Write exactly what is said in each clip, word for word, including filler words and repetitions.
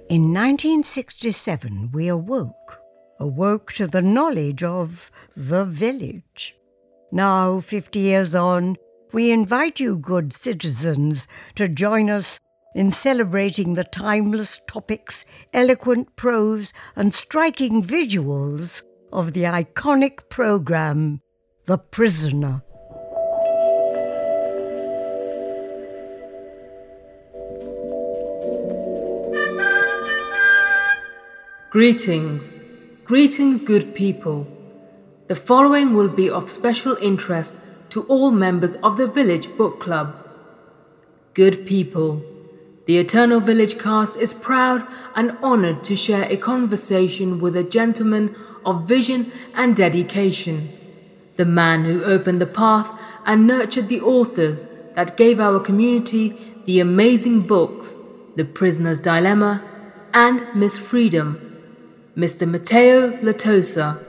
In nineteen sixty-seven, we awoke, awoke to the knowledge of the village. Now, fifty years on, we invite you, good citizens, to join us in celebrating the timeless topics, eloquent prose, and striking visuals of the iconic program, The Prisoner. Greetings, greetings good people. The following will be of special interest to all members of the Village Book Club. Good people, the Eternal Village cast is proud and honoured to share a conversation with a gentleman of vision and dedication, the man who opened the path and nurtured the authors that gave our community the amazing books, The Prisoner's Dilemma and Miss Freedom, Mister Matteo Latosa.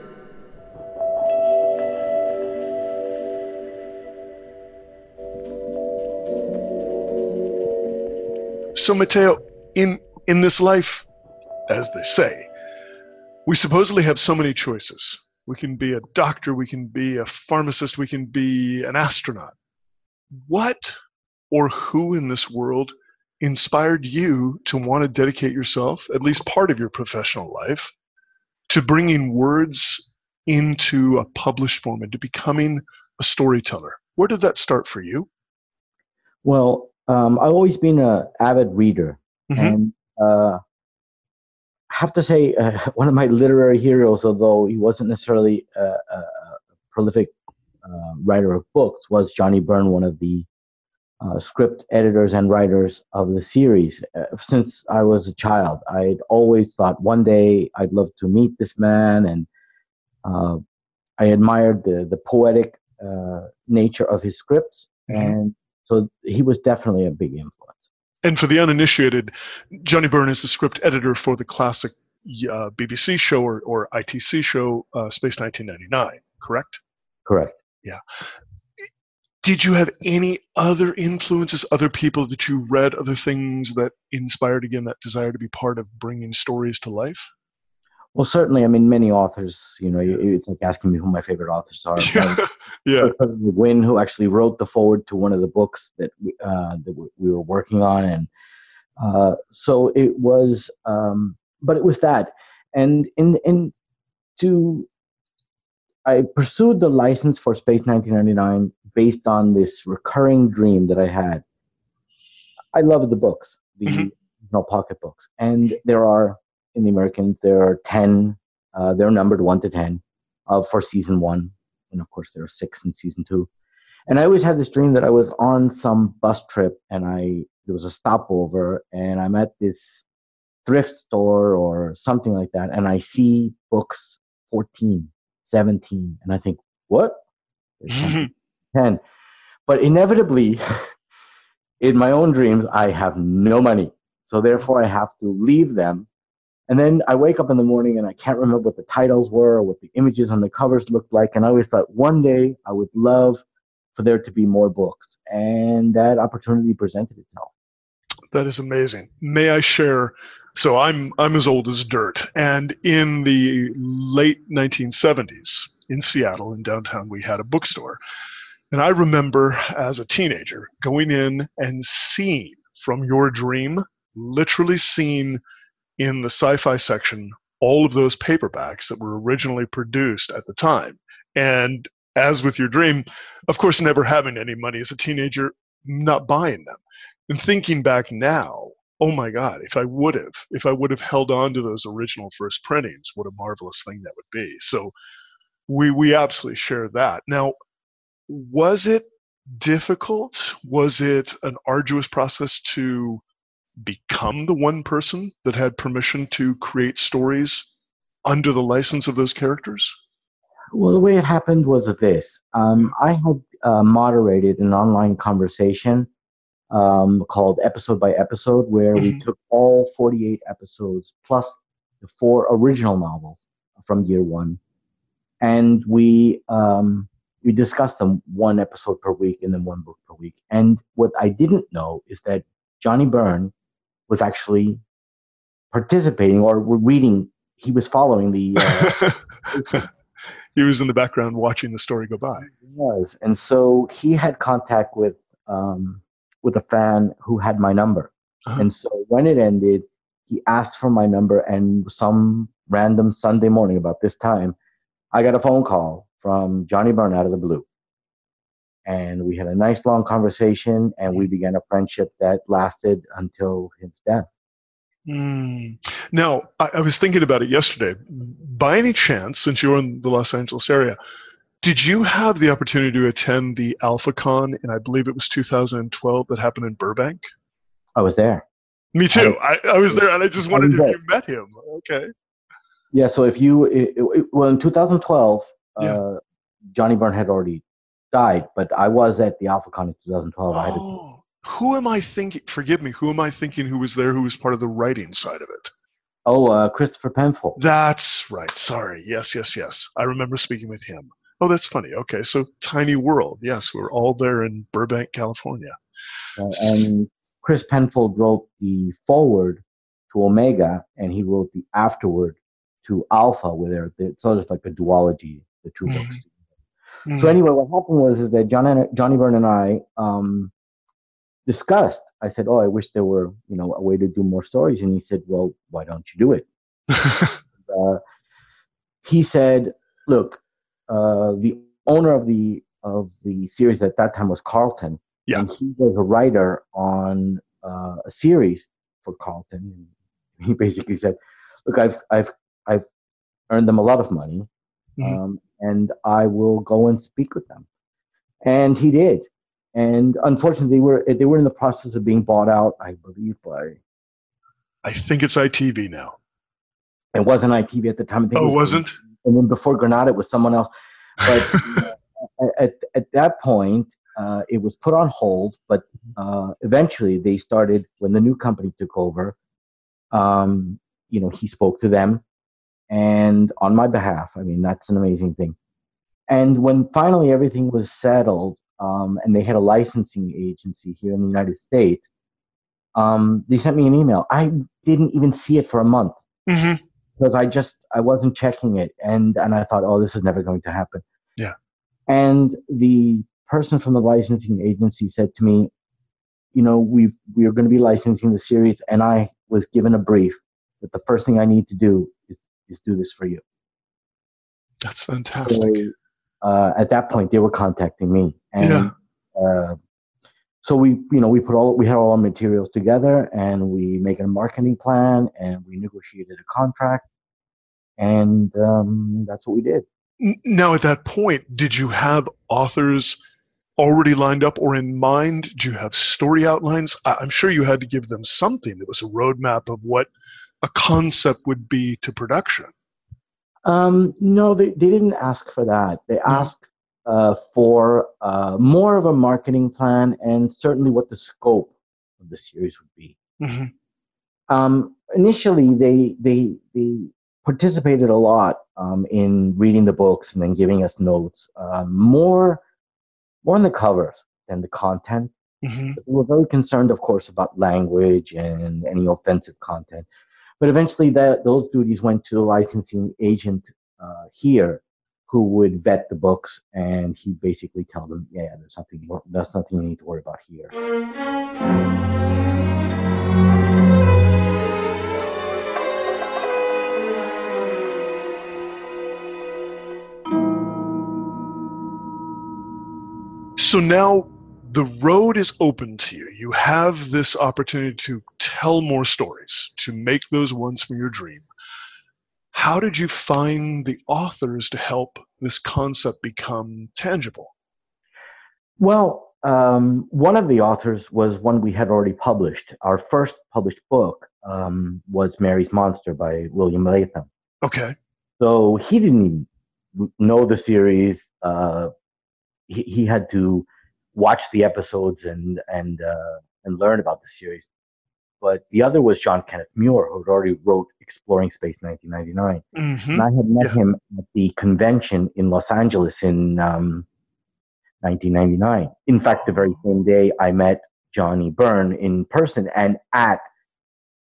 So, Matteo, in, in this life, as they say, we supposedly have so many choices. We can be a doctor, we can be a pharmacist, we can be an astronaut. What or who in this world inspired you to want to dedicate yourself, at least part of your professional life, to bringing words into a published form and to becoming a storyteller? Where did that start for you? Well, um, I've always been an avid reader. Mm-hmm. And uh, I have to say, uh, one of my literary heroes, although he wasn't necessarily a, a, a prolific uh, writer of books, was Johnny Byrne, one of the Uh, script editors and writers of the series. Uh, since I was a child, I'd always thought one day I'd love to meet this man, and uh, I admired the the poetic uh, nature of his scripts, mm-hmm. and so he was definitely a big influence. And for the uninitiated, Johnny Byrne is the script editor for the classic uh, B B C show or, or I T C show, uh, Space nineteen ninety-nine, correct? Correct. Yeah. Did you have any other influences, other people that you read, other things that inspired, again, that desire to be part of bringing stories to life? Well, certainly. I mean, many authors, you know, it's like asking me who my favorite authors are. Yeah. yeah. Gwynne, who actually wrote the foreword to one of the books that we, uh, that we were working on. And uh, so it was, um, but it was that. And in, in to, I pursued the license for Space nineteen ninety-nine based on this recurring dream that I had. I love the books, the mm-hmm. you know, pocket books. And there are, in the Americans, there are ten, uh, they're numbered one to ten uh, for season one. And of course, there are six in season two. And I always had this dream that I was on some bus trip and I there was a stopover and I'm at this thrift store or something like that. And I see books fourteen, seventeen. And I think, what? ten. But inevitably, in my own dreams, I have no money. So therefore, I have to leave them. And then I wake up in the morning and I can't remember what the titles were or what the images on the covers looked like. And I always thought one day I would love for there to be more books. And that opportunity presented itself. That is amazing. May I share? So I'm I'm as old as dirt. And in the late nineteen seventies in Seattle, in downtown, we had a bookstore. And I remember as a teenager going in and seeing from your dream, literally seeing in the sci-fi section, all of those paperbacks that were originally produced at the time. And as with your dream, of course, never having any money as a teenager, not buying them. And thinking back now, oh my God, if I would have, if I would have held on to those original first printings, what a marvelous thing that would be. So we we absolutely share that. Now, was it difficult? Was it an arduous process to become the one person that had permission to create stories under the license of those characters? Well, the way it happened was this. Um, I had uh, moderated an online conversation um, called Episode by Episode, where mm-hmm. we took all forty-eight episodes plus the four original novels from year one, and we um, we discussed them one episode per week and then one book per week. And what I didn't know is that Johnny Byrne was actually participating or were reading. He was following the. Uh, he was in the background watching the story go by. He was, and so he had contact with um, with a fan who had my number, uh-huh. and so when it ended, he asked for my number, and some random Sunday morning about this time, I got a phone call from Johnny Byrne out of the blue. And we had a nice long conversation, and we began a friendship that lasted until his death. Mm. Now, I, I was thinking about it yesterday. By any chance, since you're in the Los Angeles area, did you have the opportunity to attend the AlphaCon in, I believe it was two thousand twelve, that happened in Burbank? I was there. Me too. I, I, I was there, and I just wondered if there. you met him. Okay. Yeah, so if you, it, it, well, in two thousand twelve, yeah. uh, Johnny Byrne had already died, but I was at the AlphaCon in two thousand twelve. Oh, I had to... who am I thinking? Forgive me. Who am I thinking who was there? Who was part of the writing side of it? Oh, uh, Christopher Penfold. That's right. Sorry. Yes, yes, yes. I remember speaking with him. Oh, that's funny. Okay, so tiny world. Yes, we're all there in Burbank, California. Uh, and Chris Penfold wrote the foreword to Omega, and he wrote the afterword to Alpha, where they're, they're sort of like a duology, the two mm-hmm. books. Mm-hmm. So anyway, what happened was is that John, Johnny Byrne and I um, discussed. I said, "Oh, I wish there were, you know, a way to do more stories." And he said, "Well, why don't you do it?" uh, he said, "Look, uh, the owner of the of the series at that time was Carlton, yeah. and he was a writer on uh, a series for Carlton. And he basically said, "Look, I've I've I've earned them a lot of money." Mm-hmm. Um, and I will go and speak with them. And he did. And unfortunately, they were they were in the process of being bought out, I believe, by... I think it's I T V now. It wasn't I T V at the time. I think oh, it was, wasn't? And then before Granada, it was someone else. But uh, at, at that point, uh, it was put on hold. But uh, eventually, they started, when the new company took over, um, you know, he spoke to them. And on my behalf, I mean, that's an amazing thing. And when finally everything was settled, um, and they had a licensing agency here in the United States, um, they sent me an email. I didn't even see it for a month mm-hmm. because I just, I wasn't checking it. And, and I thought, oh, this is never going to happen. Yeah. And the person from the licensing agency said to me, you know, we've, we are going to be licensing the series. And I was given a brief that the first thing I need to do is is do this for you. That's fantastic. So, uh, at that point, they were contacting me, and yeah. uh, so we, you know, we put all we had all our materials together, and we made a marketing plan, and we negotiated a contract, and um, that's what we did. Now, at that point, did you have authors already lined up or in mind? Did you have story outlines? I'm sure you had to give them something that was a roadmap of what a concept would be to production. Um, no, they, they didn't ask for that. They mm-hmm. asked uh, for uh, more of a marketing plan and certainly what the scope of the series would be. Mm-hmm. Um, initially, they they they participated a lot um, in reading the books and then giving us notes, uh, more more on the covers than the content. Mm-hmm. We were very concerned, of course, about language and any offensive content. But eventually, that those duties went to the licensing agent uh, here, who would vet the books, and he basically tell them, "Yeah, there's nothing more, there's nothing you need to worry about here." So now the road is open to you. You have this opportunity to tell more stories, to make those ones from your dream. How did you find the authors to help this concept become tangible? Well, um, one of the authors was one we had already published. Our first published book um, was Mary's Monster by William Latham. Okay. So he didn't even know the series. Uh, he, he had to watch the episodes and and uh, and learn about the series. But the other was John Kenneth Muir, who had already wrote Exploring Space nineteen ninety-nine. Mm-hmm. And I had met yeah. him at the convention in Los Angeles in um, nineteen ninety-nine. In fact, the very same day I met Johnny Byrne in person and at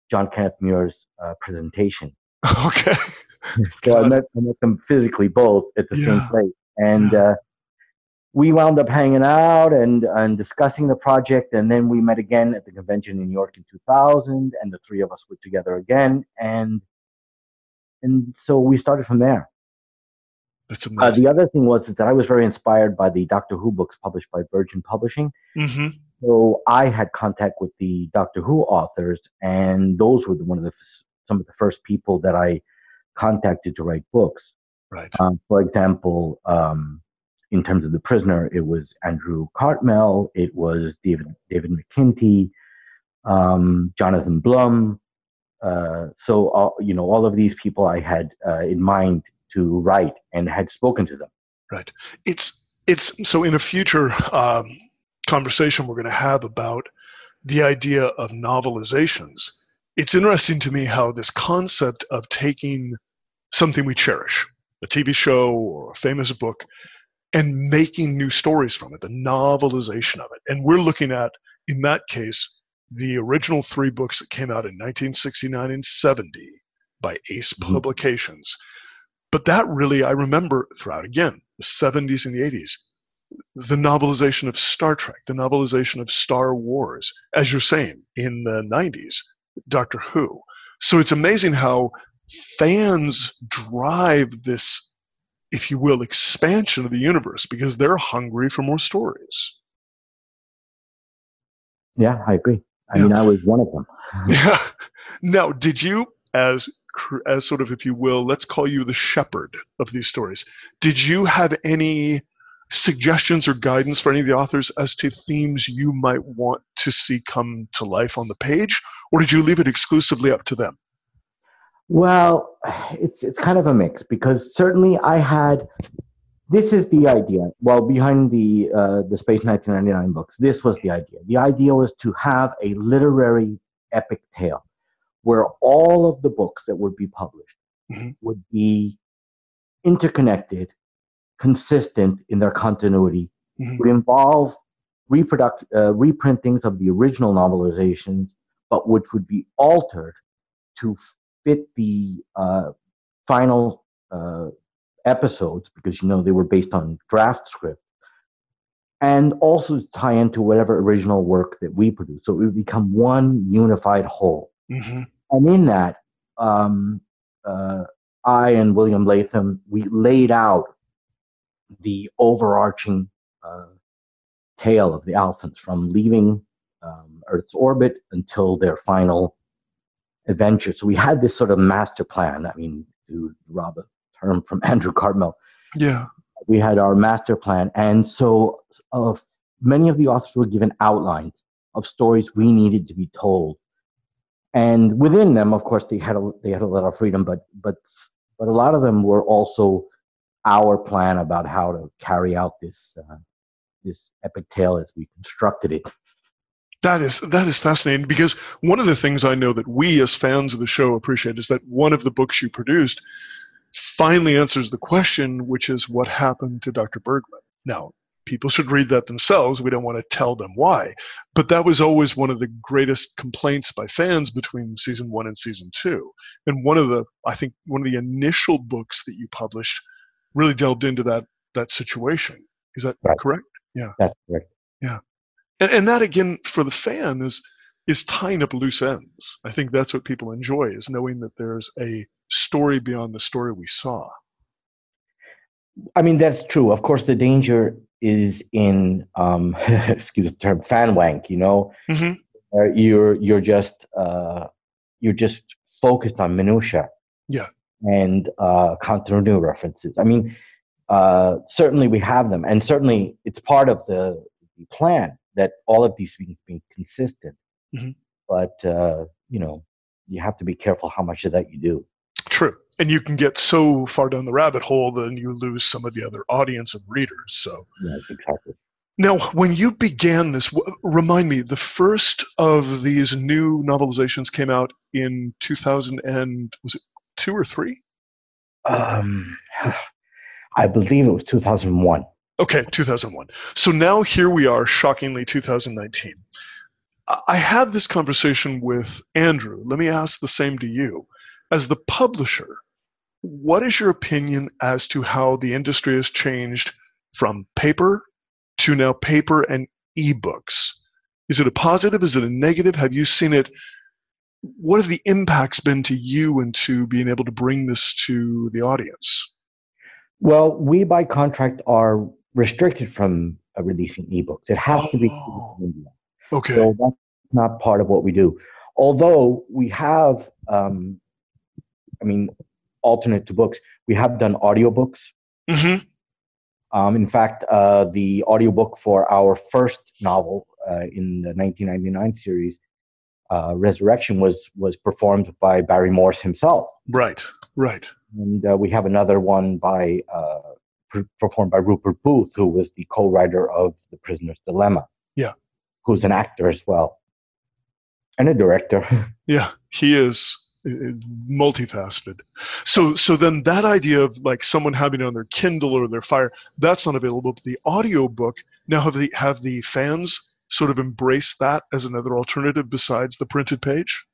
John Kenneth Muir's uh, presentation. Okay. So I met, I met them physically both at the Yeah. same place. And Yeah. uh, we wound up hanging out and, and discussing the project. And then we met again at the convention in New York in two thousand. And the three of us were together again. And and so we started from there. That's Uh, amazing. the other thing was that I was very inspired by the Doctor Who books published by Virgin Publishing. Mm-hmm. So I had contact with the Doctor Who authors, and those were the, one of the some of the first people that I contacted to write books. Right. Um, for example, um, in terms of The Prisoner, it was Andrew Cartmel, it was David David McKinty, um, Jonathan Blum. Uh, so uh, you know, all of these people I had uh, in mind to write and had spoken to them. Right. It's it's so in a future um, conversation we're going to have about the idea of novelizations. It's interesting to me how this concept of taking something we cherish, a T V show or a famous book, and making new stories from it, the novelization of it. And we're looking at, in that case, the original three books that came out in nineteen sixty-nine and seventy by Ace Mhm. Publications. But that really, I remember throughout, again, the seventies and the eighties, the novelization of Star Trek, the novelization of Star Wars, as you're saying, in the nineties, Doctor Who. So it's amazing how fans drive this, if you will, expansion of the universe because they're hungry for more stories. Yeah, I agree. I Yeah. mean, I was one of them. Yeah. Now, did you, as as sort of, if you will, let's call you the shepherd of these stories, did you have any suggestions or guidance for any of the authors as to themes you might want to see come to life on the page, or did you leave it exclusively up to them? Well, it's it's kind of a mix because certainly I had. This is the idea. Well, behind the uh, the Space nineteen ninety-nine books, this was the idea. The idea was to have a literary epic tale where all of the books that would be published mm-hmm. would be interconnected, consistent in their continuity, mm-hmm. would involve reproduct uh, reprintings of the original novelizations, but which would be altered to fit the uh, final uh, episodes, because you know they were based on draft script, and also tie into whatever original work that we produced. So it would become one unified whole. Mm-hmm. And in that, um, uh, I and William Latham, we laid out the overarching uh, tale of the Alphans from leaving um, Earth's orbit until their final adventure. So we had this sort of master plan. I mean, to rob a term from Andrew Cartmel, yeah, we had our master plan, and so uh, many of the authors were given outlines of stories we needed to be told, and within them, of course, they had a, they had a lot of freedom, but but but a lot of them were also our plan about how to carry out this uh, this epic tale as we constructed it. That is that is fascinating, because one of the things I know that we as fans of the show appreciate is that one of the books you produced finally answers the question, which is what happened to Doctor Bergman. Now, people should read that themselves. We don't want to tell them why. But that was always one of the greatest complaints by fans between season one and season two. And one of the, I think, one of the initial books that you published really delved into that that situation. Is that Right. correct? Yeah. That's correct. Yeah. And, and that, again, for the fan is is tying up loose ends. I think that's what people enjoy, is knowing that there's a story beyond the story we saw. I mean, that's true. Of course, the danger is in, um, excuse the term, fan wank. You know, Mm-hmm. uh, you're you're just uh, you're just focused on minutia. Yeah. And uh, continuity references. I mean, uh, certainly we have them, and certainly it's part of the, the plan that all of these things be consistent. Mm-hmm. But uh, you know, you have to be careful how much of that you do. True. And you can get so far down the rabbit hole then you lose some of the other audience and readers. So Yes, exactly. now, when you began this, w- remind me, the first of these new novelizations came out in two thousand, and was it two or three? Um, I believe it was two thousand one. Okay, two thousand one. So now here we are, shockingly, two thousand nineteen. I had this conversation with Andrew. Let me ask the same to you. As the publisher, what is your opinion as to how the industry has changed from paper to now paper and ebooks? Is it a positive? Is it a negative? Have you seen it? What have the impacts been to you and to being able to bring this to the audience? Well, we by contract are restricted from uh, releasing ebooks. It has oh, to be in India. Okay. So that's not part of what we do. Although we have, um, I mean, alternate to books, we have done audiobooks. Mm-hmm. Um, in fact, uh, the audiobook for our first novel uh, in the nineteen ninety-nine series, uh, Resurrection, was was performed by Barry Morse himself. Right, right. And uh, we have another one by uh, per- performed by Rupert Booth, who was the co-writer of The Prisoner's Dilemma. Yeah. Who's an actor as well. And a director. Yeah, he is multifaceted. So so then that idea of like someone having it on their Kindle or their Fire, that's not available. But the audiobook, now have the have the fans sort of embraced that as another alternative besides the printed page?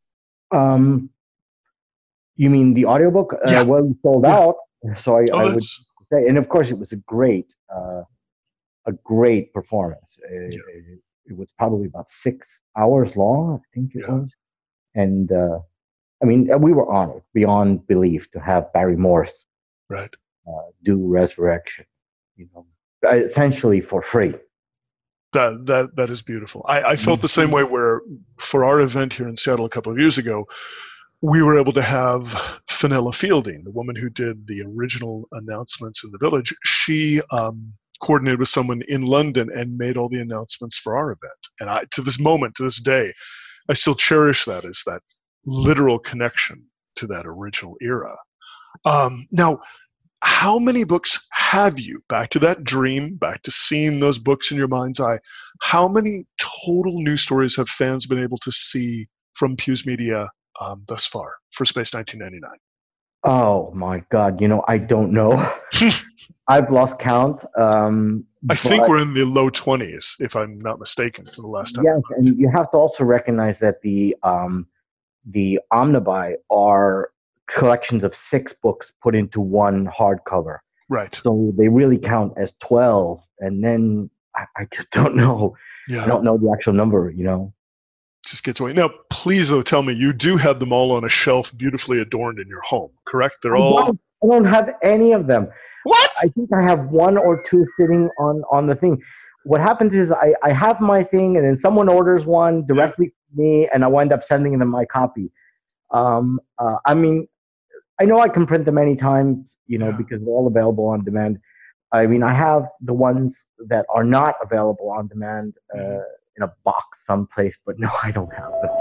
Um, you mean the audiobook? Uh, Yeah. Well, we sold Yeah. out. So I, Oh, I would that's- say, and of course it was a great, uh, a great performance. It, Yeah. it, it was probably about six hours long, I think it Yeah. was. And uh, I mean, we were honored beyond belief to have Barry Morse right. uh, do Resurrection, you know, essentially for free. That that that is beautiful. I, I felt the same way where for our event here in Seattle a couple of years ago, we were able to have Fenella Fielding, the woman who did the original announcements in the village. She um, coordinated with someone in London and made all the announcements for our event. And I, to this moment, to this day, I still cherish that as that literal connection to that original era. Um, now, how many books have you, back to that dream, back to seeing those books in your mind's eye, how many total news stories have fans been able to see from Pews Media um, thus far for Space nineteen ninety-nine? Oh my God, you know, I don't know. I've lost count. Um, I think but we're in the low twenties, if I'm not mistaken, for the last time. yes, and you have to also recognize that the um, the Omnibuy are collections of six books put into one hardcover. Right. So they really count as twelve, and then I, I just don't know. Yeah. I don't know the actual number, you know. Just gets away. Now, please, though, tell me you do have them all on a shelf, beautifully adorned in your home, correct? They're I all. don't, I don't have any of them. What? I think I have one or two sitting on on the thing. What happens is I, I have my thing, and then someone orders one directly yeah. to me, and I wind up sending them my copy. Um, uh, I mean, I know I can print them anytime, you know, yeah. because they're all available on demand. I mean, I have the ones that are not available on demand uh, mm-hmm. in a box someplace, but no, I don't have them.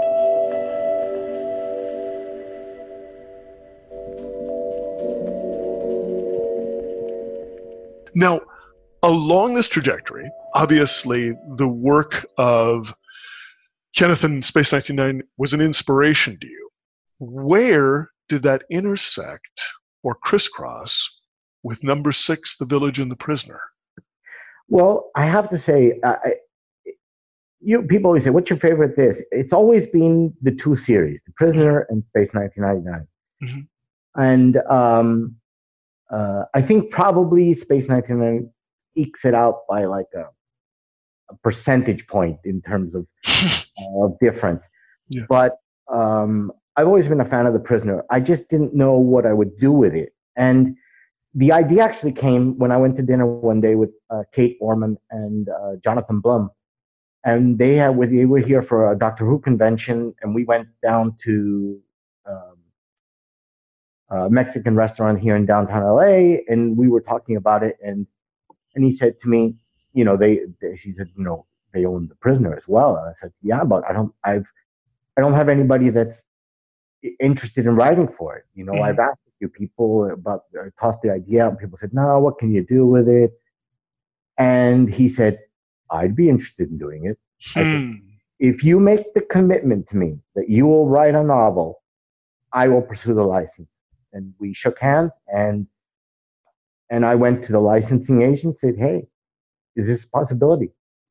Now, along this trajectory, obviously the work of Kenneth and Space ninety-nine was an inspiration to you. Where did that intersect or crisscross with number six, The Village and the Prisoner? Well, I have to say, uh, I, you people always say, what's your favorite this? It's always been the two series, The Prisoner and Space nineteen ninety-nine. Mm-hmm. And um, uh, I think probably Space nineteen ninety-nine ekes it out by like a, a percentage point in terms of, uh, of difference. Yeah. But um, I've always been a fan of The Prisoner. I just didn't know what I would do with it. And the idea actually came when I went to dinner one day with uh, Kate Orman and uh, Jonathan Blum. And they, had, they were here for a Doctor Who convention, and we went down to um, a Mexican restaurant here in downtown L A, and we were talking about it. And and he said to me, you know, they, they he said, you know, they own The Prisoner as well. And I said, yeah, but I don't, I've, I don't have anybody that's interested in writing for it. You know, mm-hmm. I've asked a few people about, I tossed the idea out, and people said, no, what can you do with it? And he said, I'd be interested in doing it. Hmm. I said, if you make the commitment to me that you will write a novel, I will pursue the license. And we shook hands, and and I went to the licensing agent and said, hey, is this a possibility?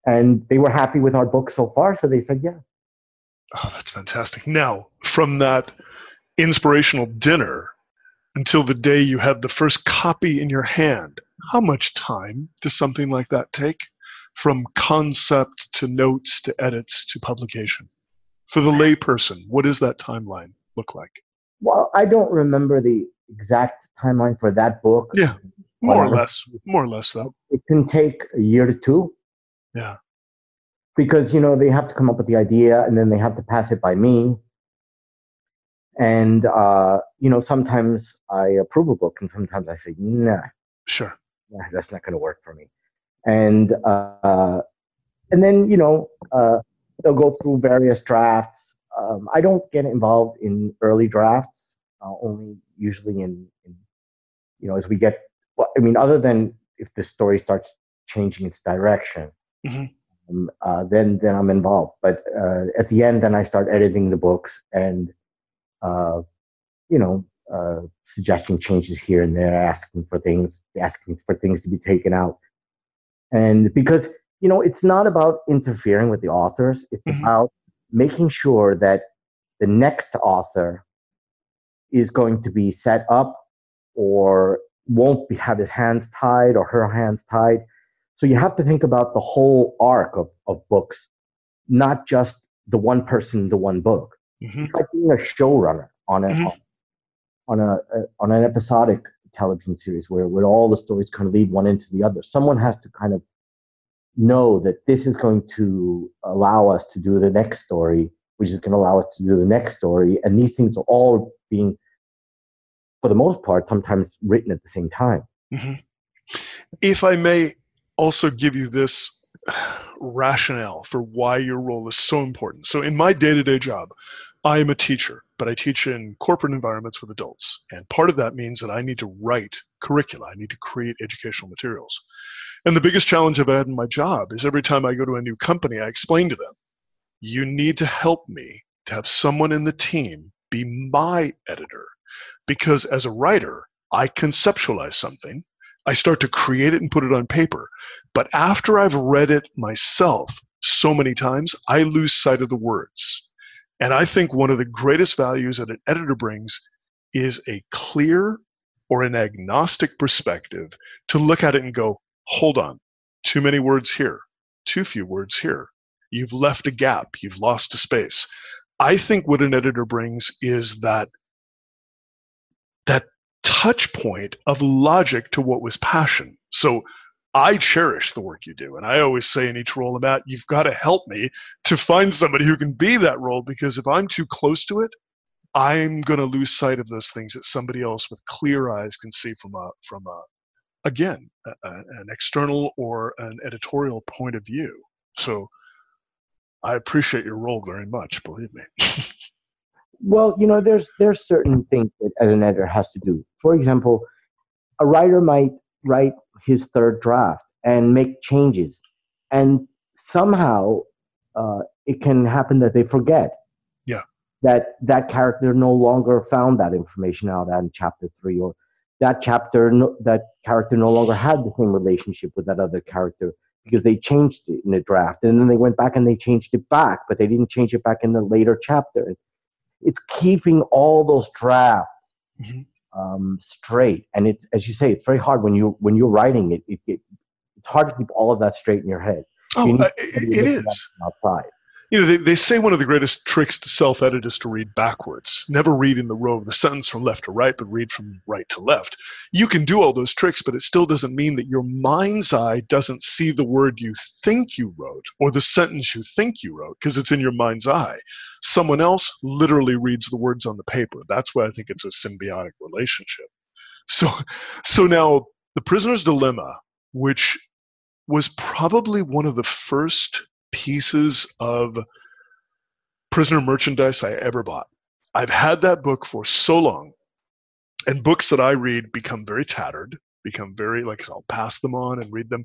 And they were happy with our book so far, so they said, yeah. Oh, that's fantastic. Now, from that inspirational dinner until the day you had the first copy in your hand, how much time does something like that take? From concept to notes to edits to publication? For the layperson, what does that timeline look like? Well, I don't remember the exact timeline for that book. Yeah, more or less. More or less, though. It can take a year to two. Yeah. Because, you know, they have to come up with the idea and then they have to pass it by me. And, uh, you know, sometimes I approve a book and sometimes I say, nah. Sure. Nah, that's not going to work for me. And, uh, and then, you know, uh, they'll go through various drafts. Um, I don't get involved in early drafts, uh, only usually in, in, you know, as we get, well, I mean, other than if the story starts changing its direction. Mm-hmm. Um, uh, then then I'm involved. But uh, at the end, then I start editing the books and, uh, you know, uh, suggesting changes here and there, asking for things, asking for things to be taken out. And because, you know, it's not about interfering with the authors. It's mm-hmm. about making sure that the next author is going to be set up or won't be, have his hands tied or her hands tied. So you have to think about the whole arc of, of books, not just the one person, the one book. Mm-hmm. It's like being a showrunner on a mm-hmm. on a, a on an episodic television series where, where all the stories kind of lead one into the other. Someone has to kind of know that this is going to allow us to do the next story, which is going to allow us to do the next story, and these things are all being, for the most part, sometimes written at the same time. Mm-hmm. If I may also give you this rationale for why your role is so important. So in my day-to-day job, I am a teacher, but I teach in corporate environments with adults. And part of that means that I need to write curricula. I need to create educational materials. And the biggest challenge I've had in my job is every time I go to a new company, I explain to them, you need to help me to have someone in the team be my editor. Because as a writer, I conceptualize something, I start to create it and put it on paper. But after I've read it myself so many times, I lose sight of the words. And I think one of the greatest values that an editor brings is a clear or an agnostic perspective to look at it and go, hold on, too many words here, too few words here. You've left a gap, you've lost a space. I think what an editor brings is that that touch point of logic to what was passion. So I cherish the work you do. And I always say in each role I'm at, you've got to help me to find somebody who can be that role, because if I'm too close to it, I'm going to lose sight of those things that somebody else with clear eyes can see from a, from a, again, a, a, an external or an editorial point of view. So I appreciate your role very much, believe me. Well, you know, there's there's certain things that as an editor has to do. For example, a writer might write his third draft and make changes, and somehow uh, it can happen that they forget. Yeah. That that character no longer found that information out in chapter three, or that chapter no, that character no longer had the same relationship with that other character because they changed it in the draft, and then they went back and they changed it back, but they didn't change it back in the later chapter. It's keeping all those drafts mm-hmm. um, straight, and it's, as you say, it's very hard when you when you're writing it. It, it it's hard to keep all of that straight in your head. Oh, uh, it is. Outside. You know, they, they say one of the greatest tricks to self-edit is to read backwards. Never read in the row of the sentence from left to right, but read from right to left. You can do all those tricks, but it still doesn't mean that your mind's eye doesn't see the word you think you wrote or the sentence you think you wrote, because it's in your mind's eye. Someone else literally reads the words on the paper. That's why I think it's a symbiotic relationship. So, so now, The Prisoner's Dilemma, which was probably one of the first pieces of prisoner merchandise I ever bought. I've had that book for so long, and books that I read become very tattered, become very, like, I'll pass them on and read them.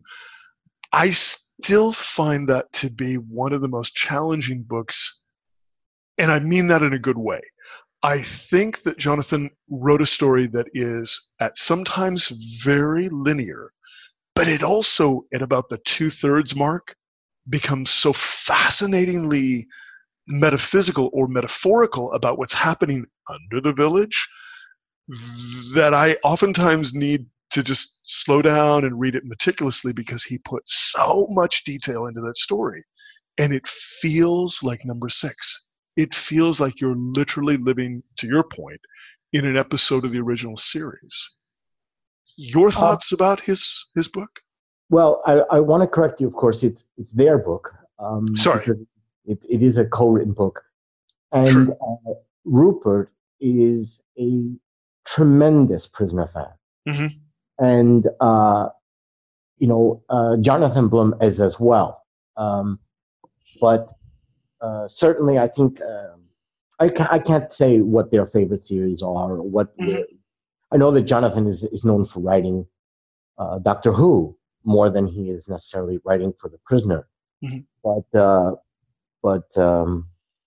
I still find that to be one of the most challenging books, and I mean that in a good way. I think that Jonathan wrote a story that is at sometimes very linear, but it also, at about the two-thirds mark, becomes so fascinatingly metaphysical or metaphorical about what's happening under the village that I oftentimes need to just slow down and read it meticulously, because he put so much detail into that story. And it feels like number six. It feels like you're literally living, to your point, in an episode of the original series. Your thoughts uh, about his his book? Well, I, I want to correct you. Of course, it's it's their book. Um, Sorry. It, it is a co-written book. And uh, Rupert is a tremendous Prisoner fan. Mm-hmm. And, uh, you know, uh, Jonathan Bloom is as well. Um, but uh, certainly I think, uh, I, ca- I can't say what their favorite series are. Or what mm-hmm. I know that Jonathan is, is known for writing uh, Doctor Who more than he is necessarily writing for The Prisoner. Mm-hmm. But uh, but um,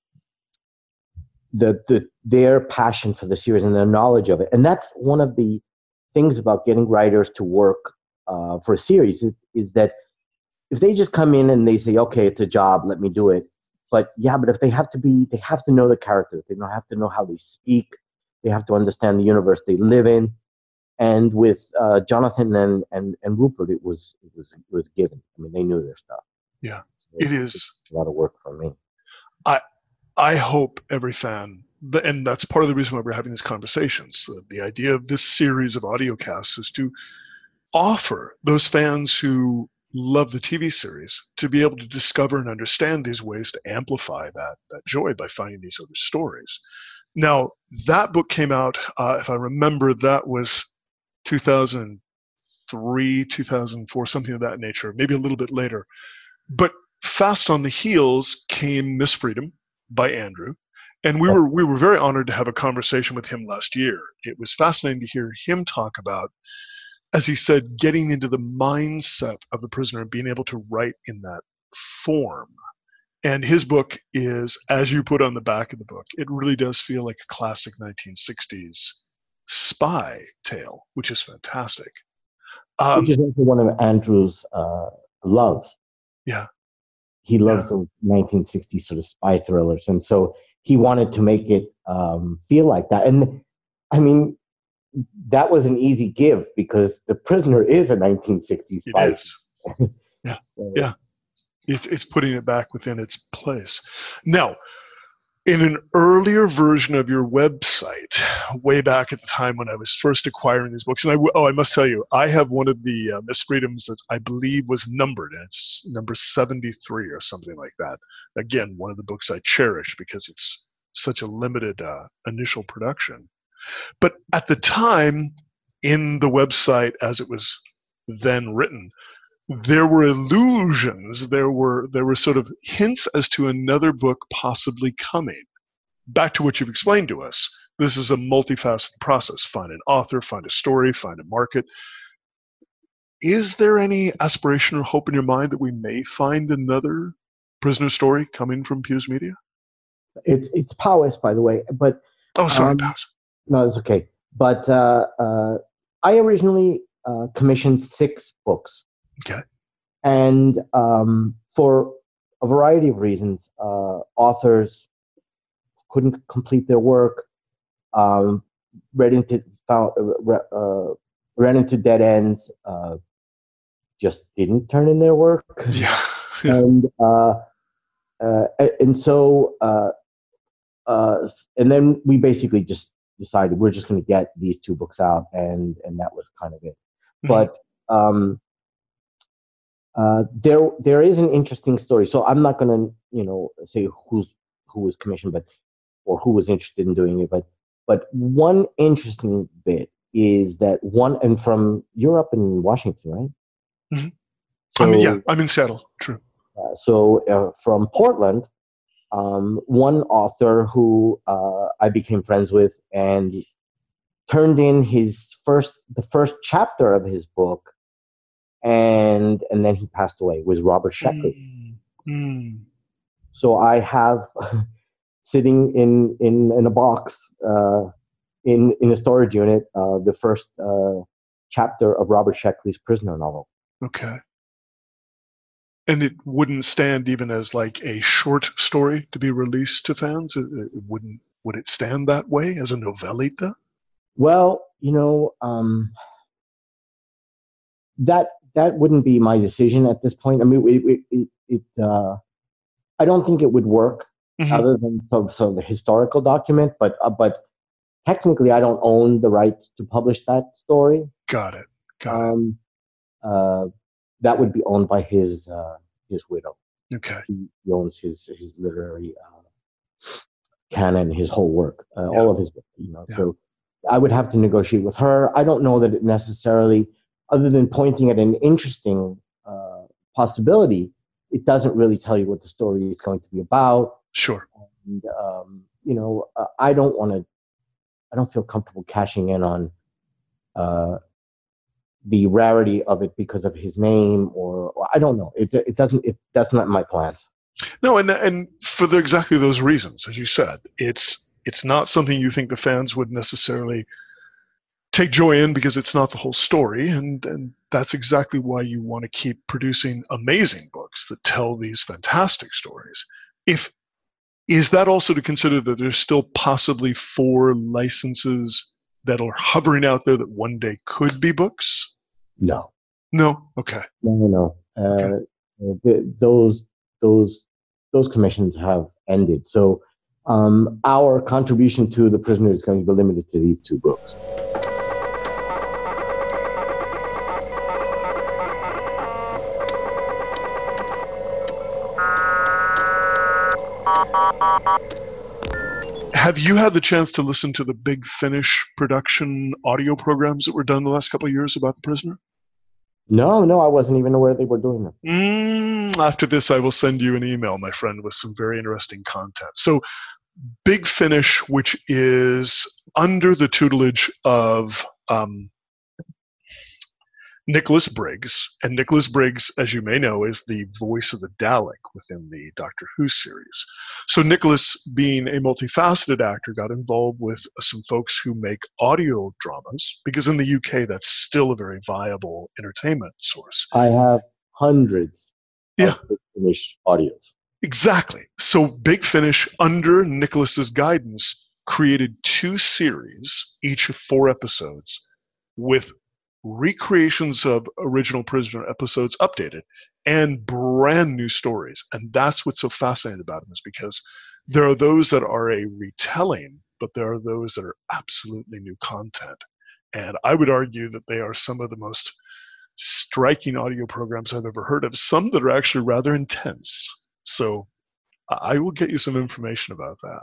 the the their passion for the series and their knowledge of it, and that's one of the things about getting writers to work uh, for a series is, is that if they just come in and they say, okay, it's a job, let me do it. But yeah, but if they have to be, they have to know the characters. They don't have to know how they speak. They have to understand the universe they live in. And with uh, Jonathan and, and and Rupert, it was it was it was given. I mean, they knew their stuff. Yeah, so it is a lot of work for me. I I hope every fan, and that's part of the reason why we're having these conversations. The, the idea of this series of audio casts is to offer those fans who love the T V series to be able to discover and understand these ways to amplify that that joy by finding these other stories. Now, that book came out, uh, if I remember, that was two thousand three, two thousand four, something of that nature, maybe a little bit later. But fast on the heels came Miss Freedom by Andrew, and we were we were very honored to have a conversation with him last year. It was fascinating to hear him talk about, as he said, getting into the mindset of the prisoner and being able to write in that form. And his book is, as you put on the back of the book, it really does feel like a classic nineteen sixties spy tale, which is fantastic. Um, which is also one of Andrew's uh, loves. Yeah. He loves yeah. those nineteen sixties sort of spy thrillers. And so he wanted to make it um, feel like that. And I mean, that was an easy give because The Prisoner is a nineteen sixties spy. It is. Yeah. so, yeah. It's, it's putting it back within its place. Now, in an earlier version of your website, way back at the time when I was first acquiring these books, and I, oh, I must tell you, I have one of the uh, Miss Freedoms that I believe was numbered, and it's number seventy-three or something like that. Again, one of the books I cherish because it's such a limited uh, initial production. But at the time, in the website as it was then written, there were allusions, there were there were sort of hints as to another book possibly coming. Back to what you've explained to us, this is a multifaceted process. Find an author, find a story, find a market. Is there any aspiration or hope in your mind that we may find another Prisoner story coming from Pugh's Media? It's it's Powys, by the way. But oh, sorry, um, Powys. No, it's okay. But uh, uh, I originally uh, commissioned six books. Okay. And um, for a variety of reasons, uh, authors couldn't complete their work, um, ran into found, uh, ran into dead ends, uh, just didn't turn in their work. Yeah. and uh, uh, and so uh, uh, and then we basically just decided we're just going to get these two books out, and and that was kind of it. Mm-hmm. But um, uh, there there is an interesting story. So I'm not going to you know say who's who was commissioned, but or who was interested in doing it. But but one interesting bit is that one, and from you're up in Washington, right? Mm-hmm. So, I mean, yeah, I'm in Seattle. True. Uh, so uh, from Portland, um, one author who uh, I became friends with and turned in his first, the first chapter of his book, and and then he passed away. Was Robert Sheckley. Mm. So I have sitting in in in a box uh, in in a storage unit uh, the first uh, chapter of Robert Sheckley's Prisoner novel. Okay. And it wouldn't stand even as like a short story to be released to fans? It, it wouldn't, would it stand that way as a novelita? Well, you know, um, that that wouldn't be my decision at this point. I mean, it, it, it, it uh, I don't think it would work Mm-hmm. other than so, so the historical document, but uh, but technically I don't own the rights to publish that story. Got it. Got um, it. Uh, that would be owned by his uh, his widow. Okay. He, he owns his his literary uh, canon, his whole work, uh, Yeah. all of his work. You know, Yeah. so I would have to negotiate with her. I don't know that it necessarily, other than pointing at an interesting uh, possibility, it doesn't really tell you what the story is going to be about. Sure. And um, you know, uh, I don't want to. I don't feel comfortable cashing in on uh, the rarity of it because of his name, or, or I don't know. It it doesn't. It that's not my plans. No, and and for the, exactly those reasons, as you said, it's it's not something you think the fans would necessarily take joy in because it's not the whole story, and and that's exactly why you want to keep producing amazing books that tell these fantastic stories. If is that also to consider that there's still possibly four licenses that are hovering out there that one day could be books? No. No. Okay. No, no, no. Uh, Okay. the, those those those commissions have ended. So um, our contribution to The Prisoner is going to be limited to these two books. Have you had the chance to listen to the Big Finish production audio programs that were done the last couple of years about The Prisoner? No, no, I wasn't even aware they were doing that. Mm, after this, I will send you an email, my friend, with some very interesting content. So Big Finish, which is under the tutelage of um, Nicholas Briggs, and Nicholas Briggs, as you may know, is the voice of the Dalek within the Doctor Who series. So Nicholas, being a multifaceted actor, got involved with some folks who make audio dramas, because in the U K that's still a very viable entertainment source. I have hundreds Yeah. of Big Finish audios. Exactly. So Big Finish, under Nicholas's guidance, created two series, each of four episodes, with recreations of original Prisoner episodes updated and brand new stories. And that's what's so fascinating about them, is because there are those that are a retelling, but there are those that are absolutely new content. And I would argue that they are some of the most striking audio programs I've ever heard of, some that are actually rather intense. So I will get you some information about that.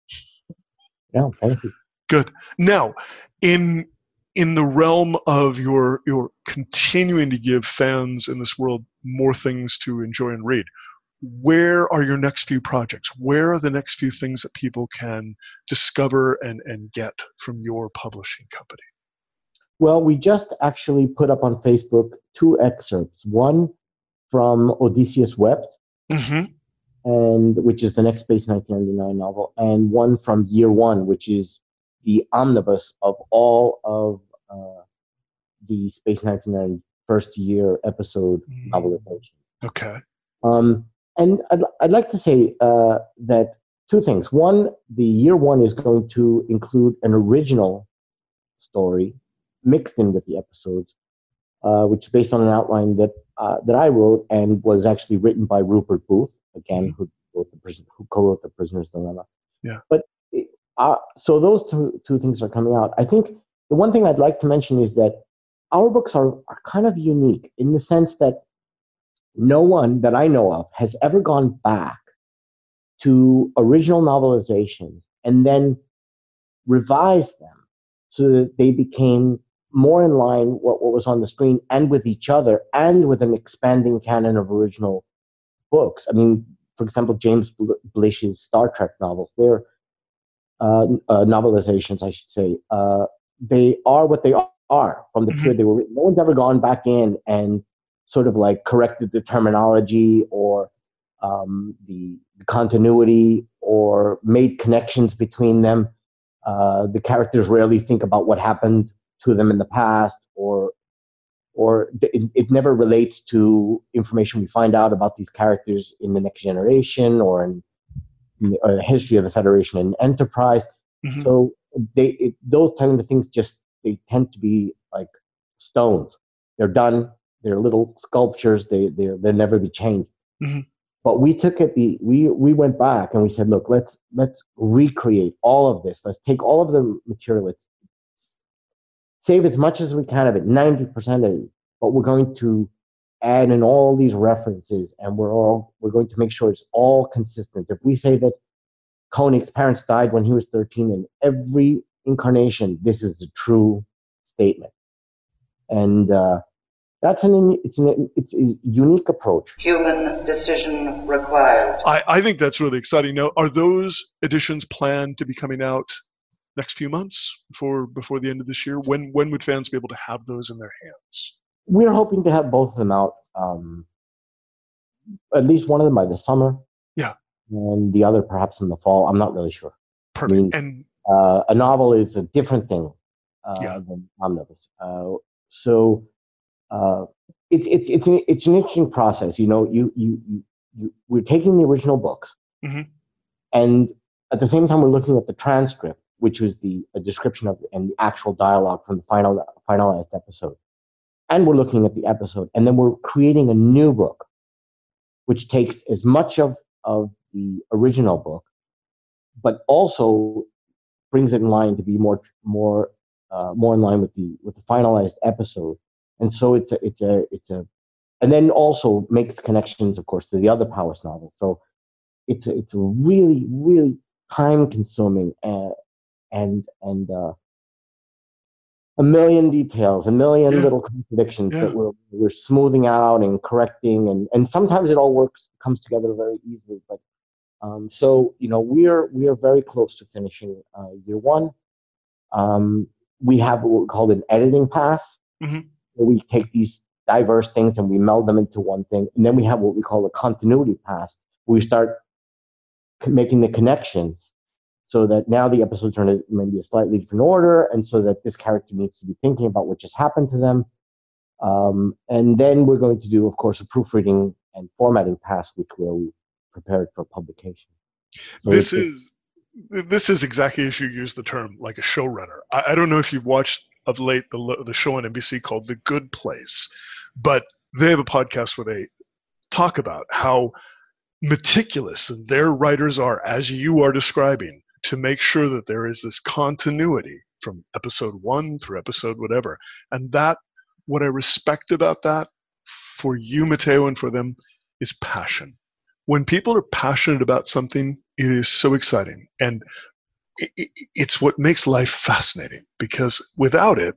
Yeah, thank you. Good. Now, in in the realm of your your continuing to give fans in this world more things to enjoy and read, where are your next few projects? Where are the next few things that people can discover and, and get from your publishing company? Well, we just actually put up on Facebook two excerpts. One from Odysseus Wept, Mm-hmm. and which is the next Space nineteen ninety-nine novel, and one from Year One, which is the omnibus of all of uh, the Space nineteen ninety first year episode Mm. novelization. Okay. Um, and I'd, I'd like to say uh, that two things. One, the Year One is going to include an original story mixed in with the episodes, uh, which is based on an outline that uh, that I wrote and was actually written by Rupert Booth, again, Mhm. who wrote the prison, who co-wrote The Prisoner's Dilemma. Yeah. But uh, so those two two things are coming out. I think the one thing I'd like to mention is that our books are, are kind of unique in the sense that no one that I know of has ever gone back to original novelizations and then revised them so that they became more in line what, what was on the screen and with each other and with an expanding canon of original books. I mean, for example, James Blish's Star Trek novels, they're uh, uh, novelizations, I should say. Uh, they are what they are from the Mhm. period they were written. No one's ever gone back in and sort of like corrected the terminology or um, the, the continuity or made connections between them. Uh, the characters rarely think about what happened to them in the past, or or it, it never relates to information we find out about these characters in the Next Generation or in, in the, uh, history of the Federation and Enterprise. Mm-hmm. So they it, those kind of things just they tend to be like stones. They're done. They're little sculptures. They they they'll never be changed. Mm-hmm. But we took it. The we we went back and we said, look, let's let's recreate all of this. Let's take all of the material. Let's save as much as we can of it, ninety percent of it. But we're going to add in all these references, and we're all we're going to make sure it's all consistent. If we say that Koenig's parents died when he was thirteen, in every incarnation, this is a true statement, and uh, that's an it's an it's a unique approach. Human decision required. I, I think that's really exciting. Now, are those editions planned to be coming out next few months before before the end of this year? When when would fans be able to have those in their hands? We're hoping to have both of them out, um, at least one of them by the summer. Yeah. And the other perhaps in the fall. I'm not really sure. Perfect. I mean, and uh, a novel is a different thing uh, yeah. than omnibus. Uh, so uh, it's it's it's an, it's an interesting process. You know, you you you, you we're taking the original books, mm-hmm. and at the same time we're looking at the transcript, which was the a description of and the actual dialogue from the final finalized episode. And we're looking at the episode, and then we're creating a new book, which takes as much of, of the original book, but also brings it in line to be more more uh, more in line with the with the finalized episode. And so it's a it's a it's a, and then also makes connections, of course, to the other Powys novels. So it's a, it's a really really time consuming and and and. Uh, a million details, a million yeah. little contradictions yeah. that we're we're smoothing out and correcting, and, and sometimes it all works, comes together very easily. But um, so you know, we're we are very close to finishing uh, year one. Um, we have what we call an editing pass, mm-hmm. where we take these diverse things and we meld them into one thing, and then we have what we call a continuity pass, where we start making the connections. So that now the episodes are in a, maybe a slightly different order, and so that this character needs to be thinking about what just happened to them. Um, and then we're going to do, of course, a proofreading and formatting pass, which we'll prepare for publication. So this is this is exactly as you use the term, like a showrunner. I, I don't know if you've watched of late the the show on N B C called The Good Place, but they have a podcast where they talk about how meticulous their writers are, as you are describing, to make sure that there is this continuity from episode one through episode whatever. And that, what I respect about that for you, Matteo, and for them is passion. When people are passionate about something, it is so exciting. And it, it, it's what makes life fascinating, because without it,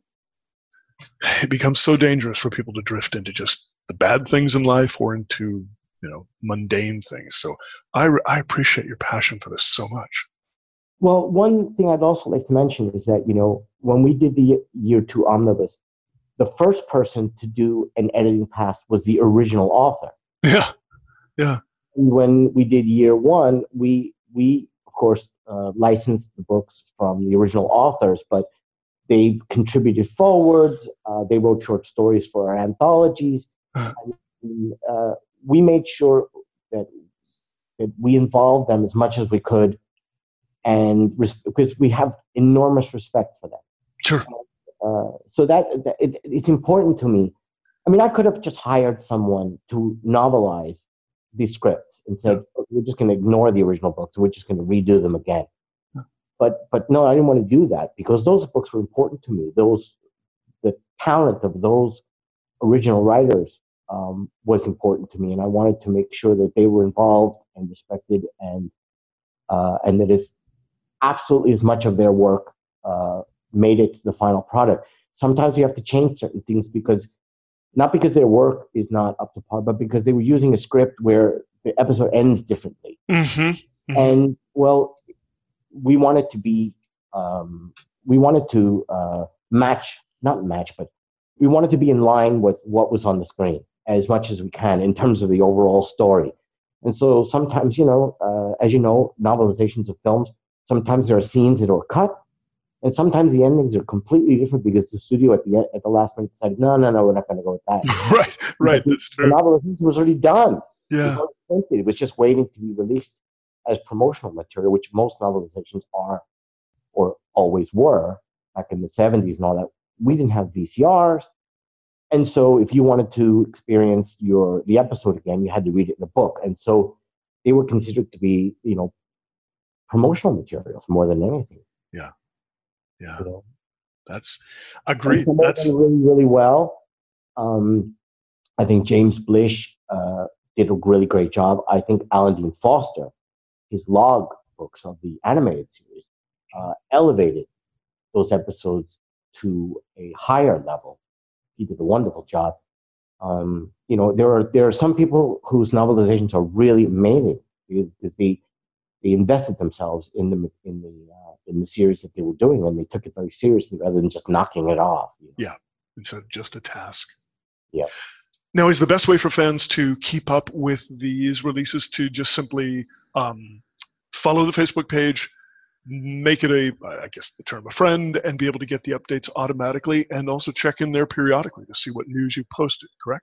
it becomes so dangerous for people to drift into just the bad things in life or into, you know, mundane things. So I, I appreciate your passion for this so much. Well, one thing I'd also like to mention is that, you know, when we did the year two omnibus, the first person to do an editing pass was the original author. Yeah, yeah. When we did year one, we, we of course, uh, licensed the books from the original authors, but they contributed forwards. Uh, they wrote short stories for our anthologies. Uh-huh. And, uh, we made sure that, that we involved them as much as we could, and res- because we have enormous respect for them. Sure. Uh, so that, that it, it's important to me. I mean, I could have just hired someone to novelize these scripts and said, yeah. we're just going to ignore the original books and we're just going to redo them again. Yeah. But but no, I didn't want to do that, because those books were important to me. Those the talent of those original writers um, was important to me, and I wanted to make sure that they were involved and respected, and uh, and that it's absolutely as much of their work uh, made it to the final product. Sometimes you have to change certain things, because not because their work is not up to par, but because they were using a script where the episode ends differently. Mm-hmm. Mm-hmm. And well, we wanted to be, um, we wanted to uh, match, not match, but we wanted to be in line with what was on the screen as much as we can in terms of the overall story. And so sometimes, you know, uh, as you know, novelizations of films, sometimes there are scenes that are cut, And sometimes the endings are completely different because the studio at the at the last minute decided, no, no, no, we're not going to go with that. Right, right, the, that's the true. novelization was already done. Yeah. It was, already printed. It was just waiting to be released as promotional material, which most novelizations are or always were back in the seventies and all that. We didn't have V C Rs. And so if you wanted to experience your the episode again, you had to read it in a book. And so they were considered to be, you know, promotional materials more than anything. Yeah. Yeah. You know? That's agreed. Some That's done really, really well. Um, I think James Blish uh, did a really great job. I think Alan Dean Foster, his log books of the animated series, uh, elevated those episodes to a higher level. He did a wonderful job. Um, you know, there are there are some people whose novelizations are really amazing because they they invested themselves in the in the uh, in the series that they were doing, and they took it very seriously rather than just knocking it off. You know? Yeah, instead of just a task. Yeah. Now, is the best way for fans to keep up with these releases to just simply um, follow the Facebook page, make it a, I guess the term, a friend, and be able to get the updates automatically, and also check in there periodically to see what news you posted, correct?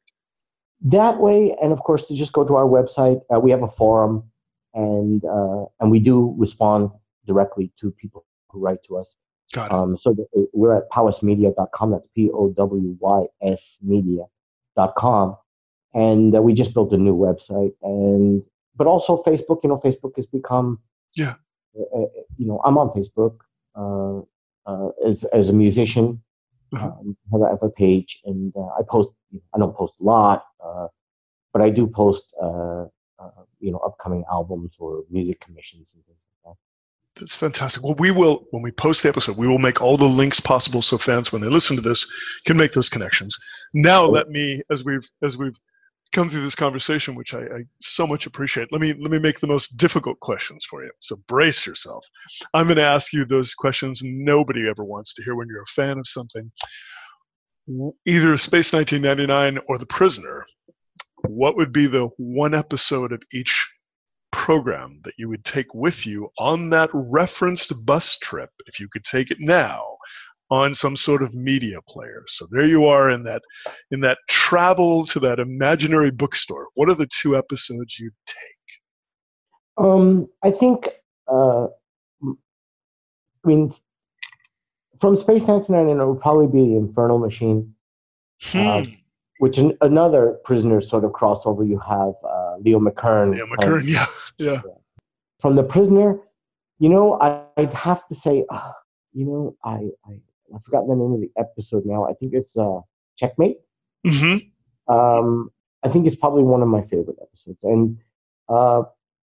That way, and of course, to just go to our website. Uh, we have a forum, and uh, and we do respond directly to people who write to us. Got it. Um, so the, we're at powys media dot com. That's P O W Y S media dot com. And uh, we just built a new website. And but also Facebook, you know, Facebook has become, yeah. Uh, you know, I'm on Facebook uh, uh, as as a musician. Uh-huh. Um, I have a page, and uh, I post. I don't post a lot, uh, but I do post, uh, uh, you know, upcoming albums or music commissions and things like that. That's fantastic. Well, we will, when we post the episode, we will make all the links possible so fans, when they listen to this, can make those connections. Now, let me, as we've as we've come through this conversation, which I, I so much appreciate, let me let me make the most difficult questions for you. So brace yourself. I'm going to ask you those questions nobody ever wants to hear when you're a fan of something. Either Space nineteen ninety-nine or The Prisoner. What would be the one episode of each program that you would take with you on that referenced bus trip, if you could take it now, on some sort of media player? So there you are in that in that travel to that imaginary bookstore. What are the two episodes you'd take? Um, I think, uh, I mean, from Space nineteen ninety-nine, it would probably be The Infernal Machine, Hmm. uh, which is another Prisoner sort of crossover. You have uh, Leo McKern. Leo McKern, and, yeah, yeah. From The Prisoner, you know, I, I'd have to say, uh, you know, I, I I forgot the name of the episode now. I think it's uh, Checkmate. Mm-hmm. Um, I think it's probably one of my favorite episodes. And uh,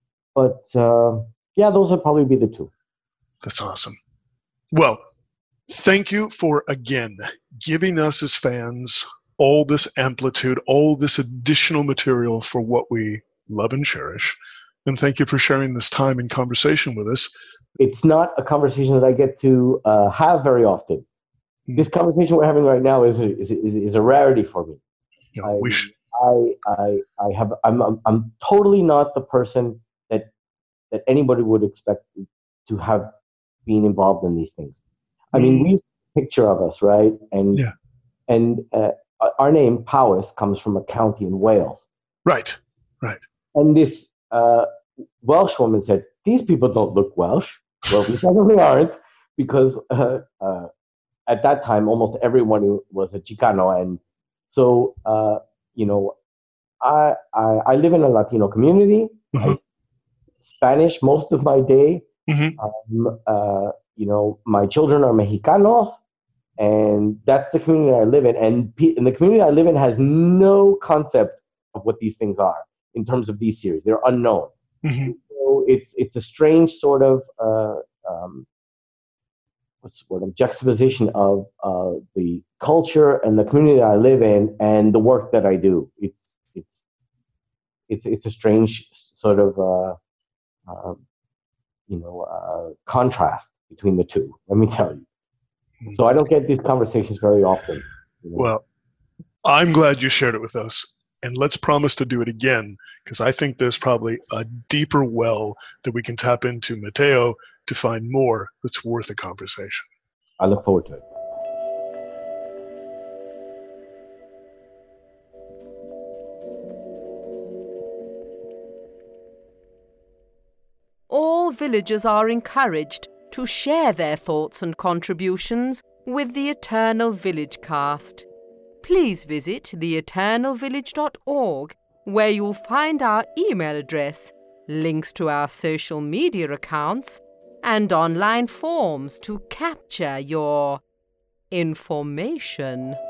but uh, yeah, those would probably be the two. That's awesome. Well, thank you for, again, giving us as fans all this amplitude, all this additional material for what we love and cherish. And thank you for sharing this time and conversation with us. It's not a conversation that I get to uh, have very often. Mm. This conversation we're having right now is a, is, is, is a rarity for me. No, I, we sh- I, I, I have, I'm, I'm, I'm totally not the person that that anybody would expect to have been involved in these things. I Mm. mean, we use a picture of us, right? And Yeah. and uh, our name Powys comes from a county in Wales. Right, right. And this uh, Welsh woman said, "These people don't look Welsh." Well, we certainly aren't, because uh, uh, at that time, almost everyone was a Chicano, and so uh, you know, I, I I live in a Latino community. Uh-huh. I Spanish most of my day. Mm-hmm. Um, uh, you know, my children are Mexicanos, and that's the community I live in. And, pe- and the community I live in has no concept of what these things are in terms of these series. They're unknown. Mm-hmm. So it's it's a strange sort of uh, um, what's the word? A juxtaposition of uh, the culture and the community I live in and the work that I do. It's it's it's it's a strange sort of uh, uh, you know uh, contrast between the two. Let me tell you. So I don't get these conversations very often. You know? Well, I'm glad you shared it with us. And let's promise to do it again, because I think there's probably a deeper well that we can tap into, Mateo, to find more that's worth a conversation. I look forward to it. All villagers are encouraged to share their thoughts and contributions with the Eternal Village cast. Please visit the eternal village dot org, where you'll find our email address, links to our social media accounts, and online forms to capture your information.